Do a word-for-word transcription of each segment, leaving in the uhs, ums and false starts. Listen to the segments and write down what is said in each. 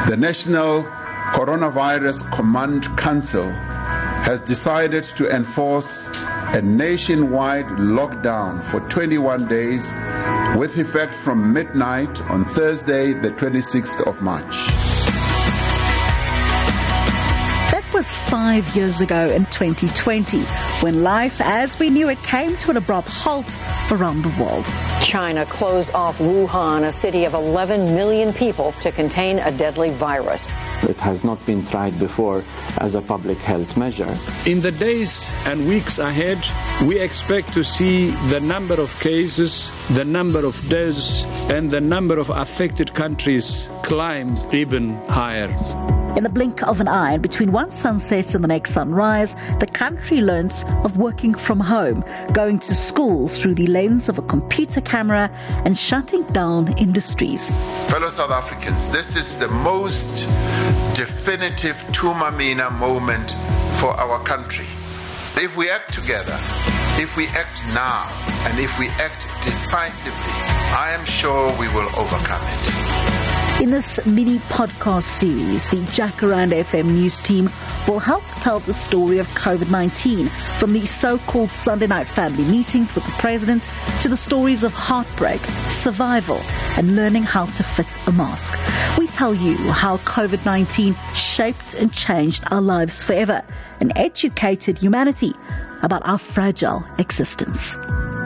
The National Coronavirus Command Council has decided to enforce a nationwide lockdown for twenty-one days with effect from midnight on Thursday, the twenty-sixth of March. That was five years ago in twenty twenty, when life as we knew it came to an abrupt halt around the world. China closed off Wuhan, a city of eleven million people, to contain a deadly virus. It has not been tried before as a public health measure. In the days and weeks ahead, we expect to see the number of cases, the number of deaths, and the number of affected countries climb even higher. In the blink of an eye, between one sunset and the next sunrise, the country learns of working from home, going to school through the lens of a computer camera and shutting down industries. Fellow South Africans, this is the most definitive Tumamina moment for our country. If we act together, if we act now, and if we act decisively, I am sure we will overcome it. In this mini podcast series, the Jacaranda F M news team will help tell the story of COVID nineteen, from the so-called Sunday night family meetings with the president to the stories of heartbreak, survival, and learning how to fit a mask. We tell you how COVID nineteen shaped and changed our lives forever and educated humanity about our fragile existence.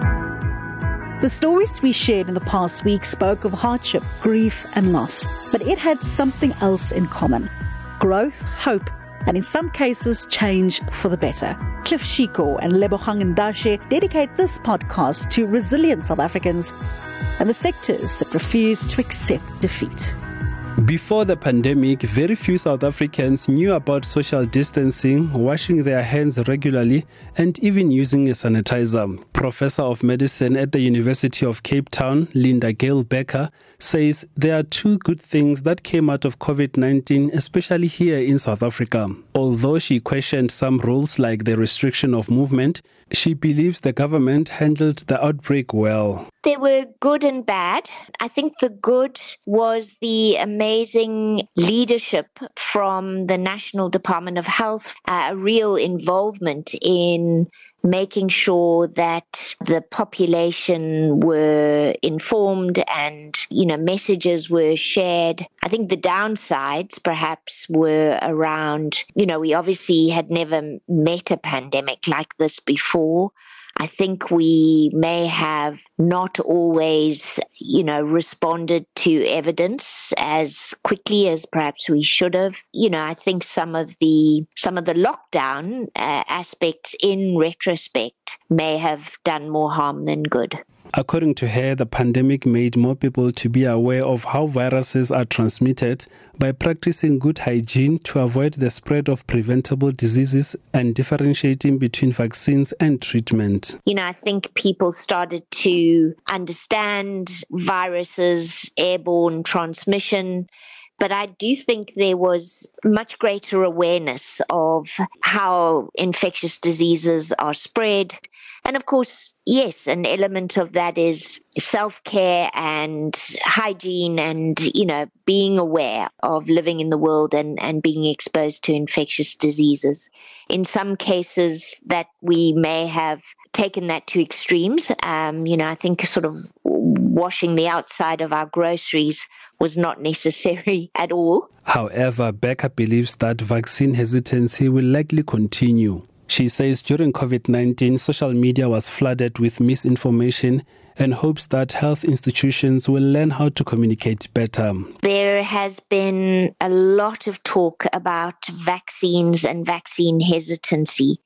The stories we shared in the past week spoke of hardship, grief and loss, but it had something else in common: growth, hope, and in some cases, change for the better. Cliff Shiko and Lebogang Ndashe dedicate this podcast to resilient South Africans and the sectors that refuse to accept defeat. Before the pandemic, very few South Africans knew about social distancing, washing their hands regularly, and even using a sanitizer. Professor of Medicine at the University of Cape Town, Linda Gale Becker, says there are two good things that came out of COVID nineteen, especially here in South Africa. Although she questioned some rules like the restriction of movement, she believes the government handled the outbreak well. There were good and bad. I think the good was the amazing leadership from the National Department of Health, a uh, real involvement in making sure that the population were informed and, you know, messages were shared. I think the downsides perhaps were around, you know, we obviously had never met a pandemic like this before. I think we may have not always, you know, responded to evidence as quickly as perhaps we should have. You know, I think some of the some of the lockdown uh, aspects in retrospect may have done more harm than good. According to her, the pandemic made more people to be aware of how viruses are transmitted by practicing good hygiene to avoid the spread of preventable diseases and differentiating between vaccines and treatment. You know, I think people started to understand viruses, airborne transmission, but I do think there was much greater awareness of how infectious diseases are spread. And of course, yes, an element of that is self-care and hygiene and, you know, being aware of living in the world and, and being exposed to infectious diseases. In some cases that we may have taken that to extremes. Um, you know, I think sort of washing the outside of our groceries was not necessary at all. However, Becker believes that vaccine hesitancy will likely continue. She says during COVID nineteen, social media was flooded with misinformation and hopes that health institutions will learn how to communicate better. There has been a lot of talk about vaccines and vaccine hesitancy.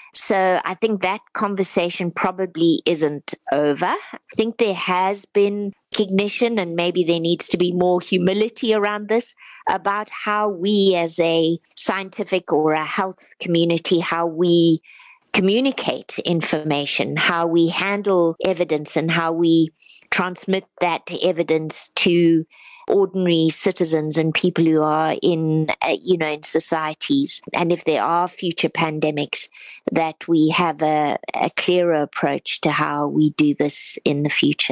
So I think that conversation probably isn't over. I think there has been recognition, and maybe there needs to be more humility around this, about how we as a scientific or a health community, how we communicate information, how we handle evidence, and how we transmit that evidence to ordinary citizens and people who are in, uh, you know, in societies. And if there are future pandemics, that we have a, a clearer approach to how we do this in the future.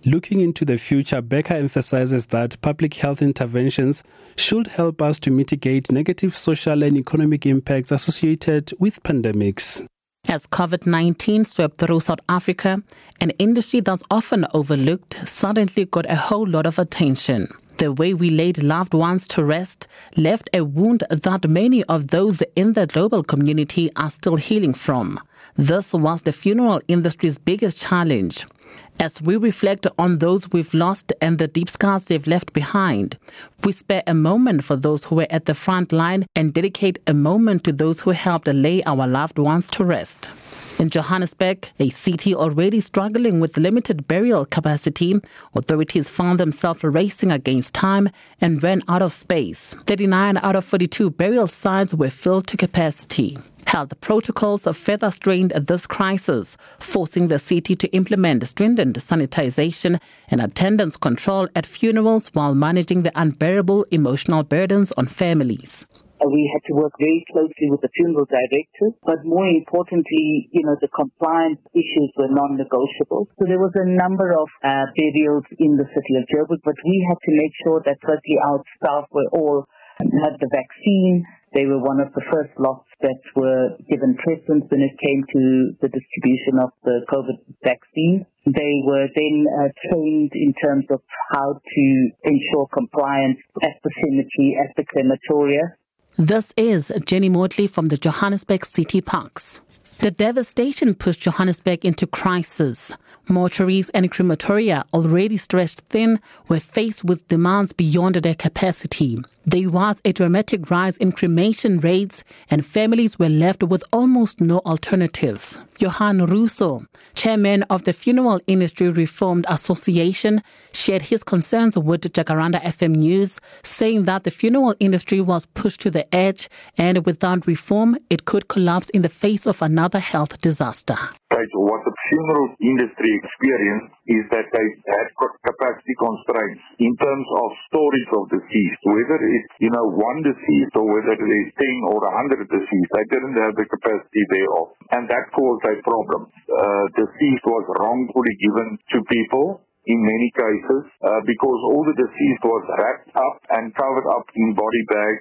Looking into the future, Becker emphasizes that public health interventions should help us to mitigate negative social and economic impacts associated with pandemics. As COVID nineteen swept through South Africa, an industry that's often overlooked suddenly got a whole lot of attention. The way we laid loved ones to rest left a wound that many of those in the global community are still healing from. This was the funeral industry's biggest challenge. As we reflect on those we've lost and the deep scars they've left behind, we spare a moment for those who were at the front line and dedicate a moment to those who helped lay our loved ones to rest. In Johannesburg, a city already struggling with limited burial capacity, authorities found themselves racing against time and ran out of space. thirty-nine out of forty-two burial sites were filled to capacity. Health protocols further strained this crisis, forcing the city to implement stringent sanitization and attendance control at funerals while managing the unbearable emotional burdens on families. We had to work very closely with the funeral directors, but more importantly, you know, the compliance issues were non-negotiable. So there was a number of uh, burials in the city of Joburg, but we had to make sure that firstly our staff were all had the vaccine. They were one of the first lots that were given preference when it came to the distribution of the COVID vaccine. They were then uh, trained in terms of how to ensure compliance at the cemetery, at the crematoria. This is Jenny Mortley from the Johannesburg City Parks. The devastation pushed Johannesburg into crisis. Mortuaries and crematoria, already stretched thin, were faced with demands beyond their capacity. There was a dramatic rise in cremation rates, and families were left with almost no alternatives. Johan Russo, chairman of the Funeral Industry Reformed Association, shared his concerns with Jacaranda F M News, saying that the funeral industry was pushed to the edge, and without reform, it could collapse in the face of another health disaster. What the funeral industry experienced is that they had capacity constraints in terms of storage of deceased. Whether it's, you know, one deceased or whether there's ten or a hundred deceased, they didn't have the capacity thereof. And that caused a problem. Uh, deceased was wrongfully given to people in many cases uh, because all the deceased was wrapped up and covered up in body bags.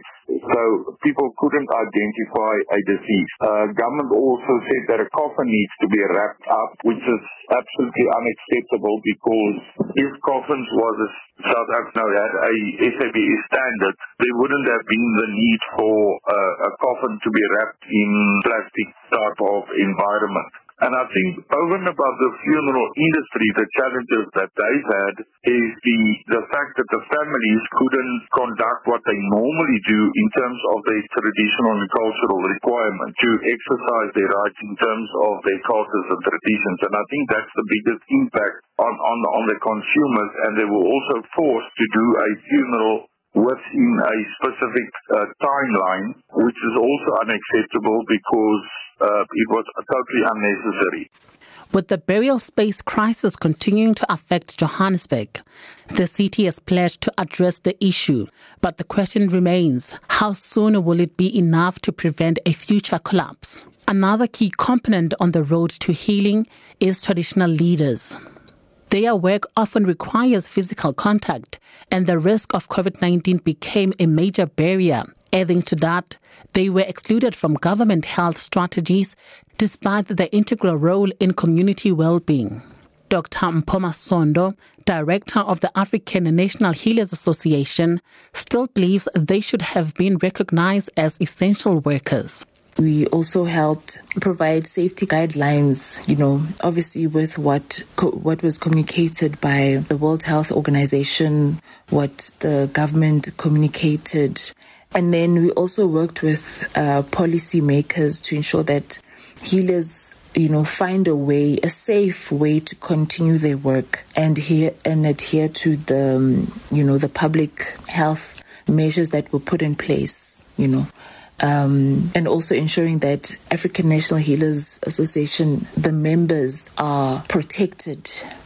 So people couldn't identify a deceased. Uh, government also said that a coffin needs to be wrapped up, which is absolutely unacceptable because if coffins was a South Africa had a S A B S standard, there wouldn't have been the need for uh, a coffin to be wrapped in plastic type of environment. And I think over and above the funeral industry, the challenges that they've had is the, the fact that the families couldn't conduct what they normally do in terms of their traditional and cultural requirement to exercise their rights in terms of their cultures and traditions. And I think that's the biggest impact on, on, on the consumers. And they were also forced to do a funeral within a specific uh, timeline, which is also unacceptable because Uh, it was totally unnecessary. With the burial space crisis continuing to affect Johannesburg, the city has pledged to address the issue. But the question remains, how soon will it be enough to prevent a future collapse? Another key component on the road to healing is traditional leaders. Their work often requires physical contact, and the risk of COVID nineteen became a major barrier. Adding to that, they were excluded from government health strategies despite their integral role in community well-being. Doctor Mpoma Sondo, director of the African National Healers Association, still believes they should have been recognized as essential workers. We also helped provide safety guidelines, you know, obviously with what co- what was communicated by the World Health Organization, what the government communicated. And then we also worked with uh, policy makers to ensure that healers, you know, find a way, a safe way to continue their work and here and adhere to the, um, you know, the public health measures that were put in place, you know. Um, and also ensuring that African National Healers Association, the members are protected.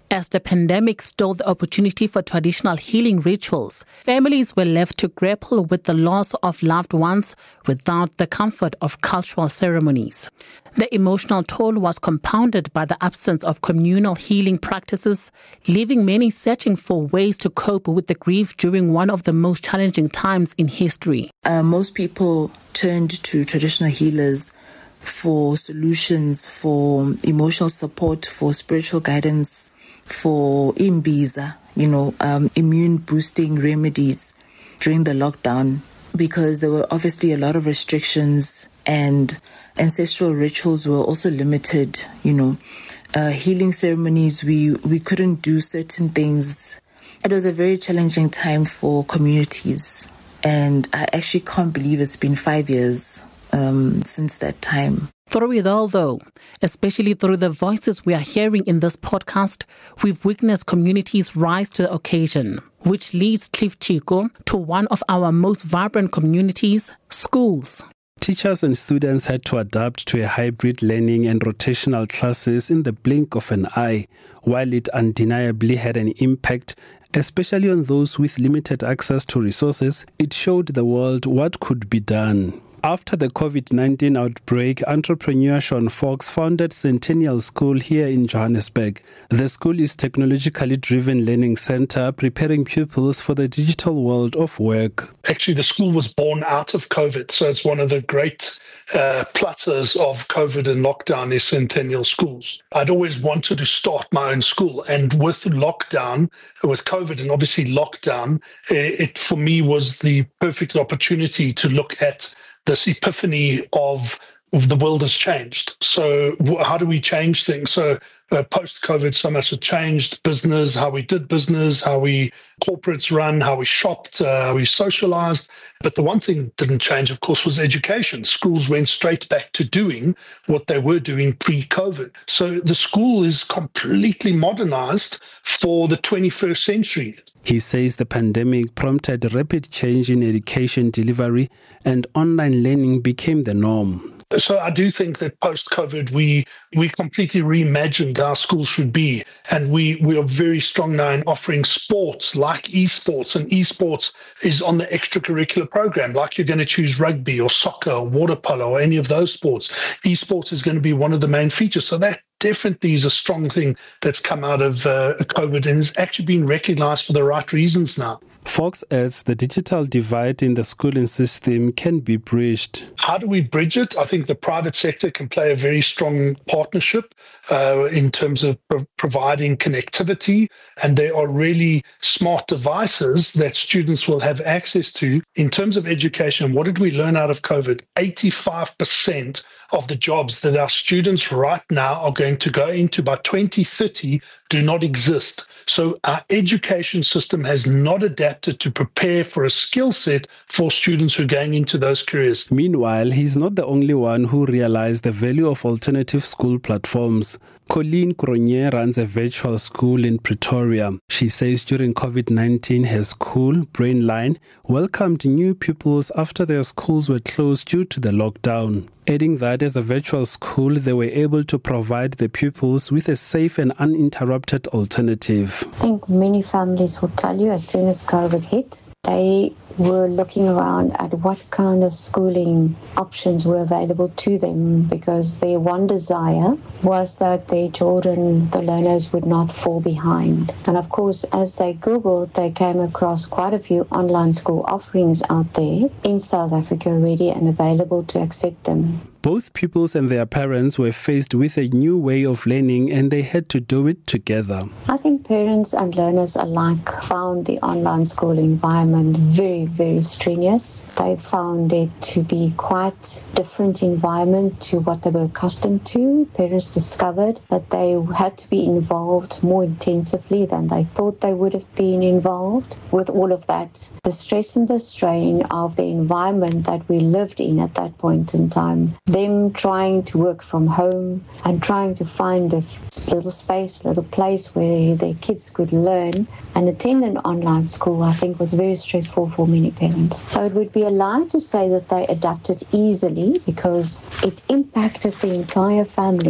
As the pandemic stole the opportunity for traditional healing rituals, families were left to grapple with the loss of loved ones without the comfort of cultural ceremonies. The emotional toll was compounded by the absence of communal healing practices, leaving many searching for ways to cope with the grief during one of the most challenging times in history. Uh, most people turned to traditional healers for solutions, for emotional support, for spiritual guidance, for imbiza, you know, um, immune boosting remedies during the lockdown, because there were obviously a lot of restrictions and ancestral rituals were also limited, you know, uh, healing ceremonies, we, we couldn't do certain things. It was a very challenging time for communities, and I actually can't believe it's been five years um, since that time. Through it all, though, especially through the voices we are hearing in this podcast, we've witnessed communities rise to the occasion, which leads Cliff Chico to one of our most vibrant communities, schools. Teachers and students had to adapt to a hybrid learning and rotational classes in the blink of an eye, while it undeniably had an impact, especially on those with limited access to resources. It showed the world what could be done. After the COVID nineteen outbreak, entrepreneur Sean Fox founded Centennial School here in Johannesburg. The school is a technologically driven learning center preparing pupils for the digital world of work. Actually, the school was born out of COVID, so it's one of the great uh, pluses of COVID and lockdown is Centennial Schools. I'd always wanted to start my own school, and with lockdown, with COVID and obviously lockdown, it, it for me was the perfect opportunity to look at this epiphany of, of the world has changed. So how do we change things? So uh, post-COVID, so much has changed. Business, how we did business, how we corporates run, how we shopped, uh, how we socialized. But the one thing that didn't change, of course, was education. Schools went straight back to doing what they were doing pre-COVID. So the school is completely modernized for the twenty-first century. He says the pandemic prompted a rapid change in education delivery and online learning became the norm. So I do think that post-COVID, we we completely reimagined how schools should be. And we, we are very strong now in offering sports like esports. And esports is on the extracurricular program, like you're going to choose rugby or soccer or water polo or any of those sports. Esports is going to be one of the main features. So that definitely is a strong thing that's come out of uh, COVID and is actually being recognized for the right reasons now. Fox adds the digital divide in the schooling system can be bridged. How do we bridge it? I think the private sector can play a very strong partnership uh, in terms of pro- providing connectivity, and there are really smart devices that students will have access to. In terms of education, what did we learn out of COVID? eighty-five percent of the jobs that our students right now are going to go into by twenty thirty do not exist. So our education system has not adapted to prepare for a skill set for students who are going into those careers. Meanwhile, he's not the only one who realized the value of alternative school platforms. Colleen Cronje runs a virtual school in Pretoria. She says during COVID nineteen, her school, Brainline, welcomed new pupils after their schools were closed due to the lockdown. Adding that as a virtual school, they were able to provide the pupils with a safe and uninterrupted alternative. I think many families will tell you as soon as COVID hit, they were looking around at what kind of schooling options were available to them, because their one desire was that their children, the learners, would not fall behind. And of course, as they Googled, they came across quite a few online school offerings out there in South Africa already and available to accept them. Both pupils and their parents were faced with a new way of learning and they had to do it together. I think parents and learners alike found the online school environment very, very strenuous. They found it to be quite different environment to what they were accustomed to. Parents discovered that they had to be involved more intensively than they thought they would have been involved. With all of that, the stress and the strain of the environment that we lived in at that point in time, them trying to work from home and trying to find a little space, a little place where their kids could learn and attend an online school, I think was very stressful for many parents. So it would be a lie to say that they adapted easily, because it impacted the entire family.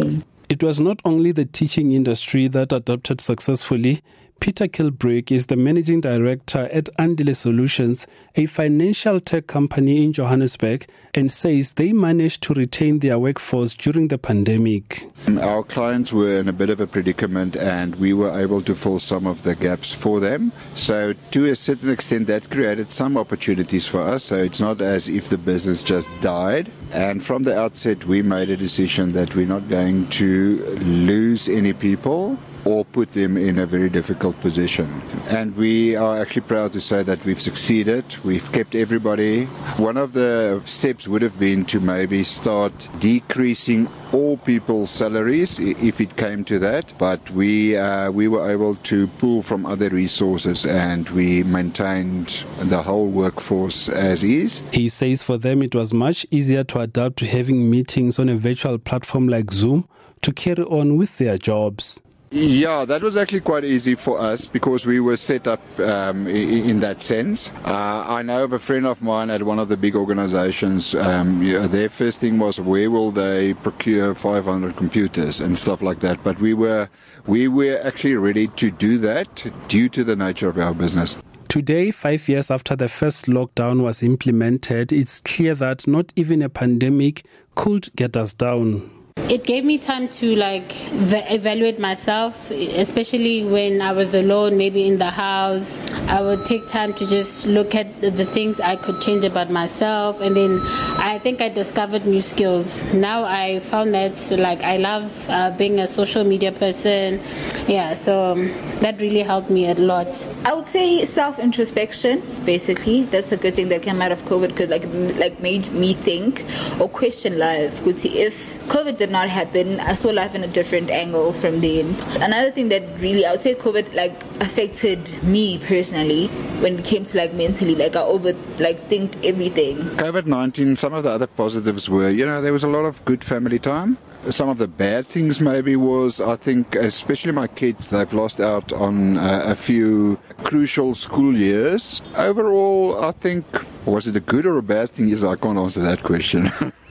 It was not only the teaching industry that adapted successfully. Peter Kilbrick is the managing director at Andile Solutions, a financial tech company in Johannesburg, and says they managed to retain their workforce during the pandemic. Our clients were in a bit of a predicament and we were able to fill some of the gaps for them. So to a certain extent that created some opportunities for us. So it's not as if the business just died. And from the outset we made a decision that we're not going to lose any people or put them in a very difficult position. And we are actually proud to say that we've succeeded. We've kept everybody. One of the steps would have been to maybe start decreasing all people's salaries if it came to that, but we uh, we were able to pull from other resources and we maintained the whole workforce as is. He says for them it was much easier to adapt to having meetings on a virtual platform like Zoom to carry on with their jobs. Yeah, that was actually quite easy for us because we were set up um, in, in that sense. Uh, I know of a friend of mine at one of the big organizations, um, yeah, their first thing was where will they procure five hundred computers and stuff like that. But we were, we were actually ready to do that due to the nature of our business. Today, five years after the first lockdown was implemented, it's clear that not even a pandemic could get us down. It gave me time to like evaluate myself, especially when I was alone, maybe in the house. I would take time to just look at the things I could change about myself, and then I think I discovered new skills. Now I found that like I love uh, being a social media person. Yeah, so um, that really helped me a lot. I would say self-introspection, basically. That's a good thing that came out of COVID, because like like made me think or question life. If COVID did not happen, I saw life in a different angle from then. Another thing that really, I would say COVID like affected me personally when it came to like mentally, like I over like think everything. COVID nineteen, some of the other positives were, you know, there was a lot of good family time. Some of the bad things maybe was, I think, especially my kids, they've lost out on uh, a few crucial school years. Overall, I think, was it a good or a bad thing? Yes, I can't answer that question.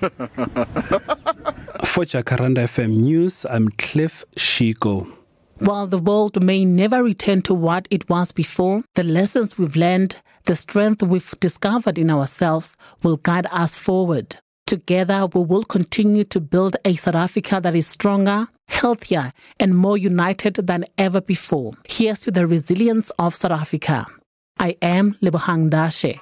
For Jacaranda F M News, I'm Cliff Shiko. While the world may never return to what it was before, the lessons we've learned, the strength we've discovered in ourselves will guide us forward. Together, we will continue to build a South Africa that is stronger, healthier, and more united than ever before. Here's to the resilience of South Africa. I am Lebohang Dashe.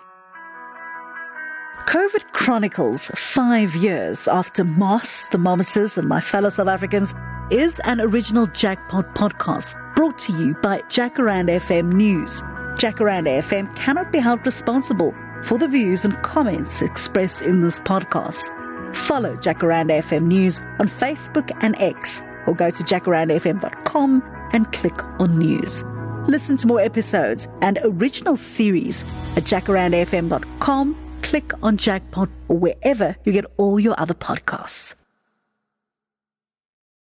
COVID Chronicles, five years after masks, thermometers, and my fellow South Africans, is an original Jackpot podcast brought to you by Jacaranda F M News. Jacaranda F M cannot be held responsible for the views and comments expressed in this podcast. Follow Jacaranda F M News on Facebook and X, or go to jacaranda f m dot com and click on news. Listen to more episodes and original series at jacaranda f m dot com. Click on Jackpot or wherever you get all your other podcasts.